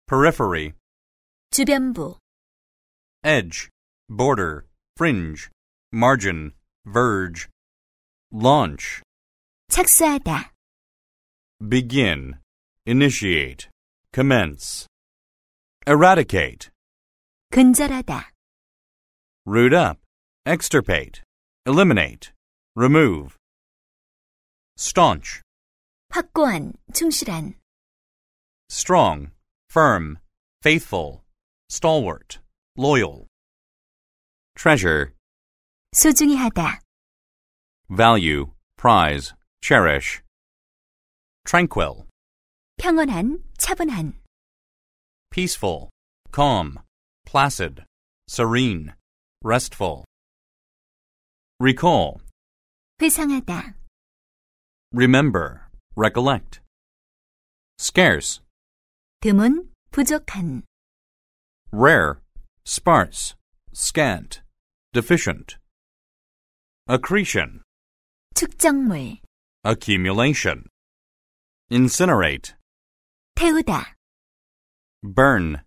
periphery, 주변부, edge, border, fringe, margin, verge, launch, 착수하다, begin, initiate, commence, eradicate, 근절하다, root up, extirpate, eliminate, remove, staunch, 확고한, 충실한, strong, firm, faithful, stalwart, loyal, treasure, 소중히 하다, value, prize, cherish, tranquil, 평온한, 차분한, peaceful, calm, placid, serene, restful, recall, 회상하다, remember, recollect, scarce, 드문, 부족한, rare, sparse, scant, deficient, accretion, 축적물, accumulation, incinerate, 태우다, burn,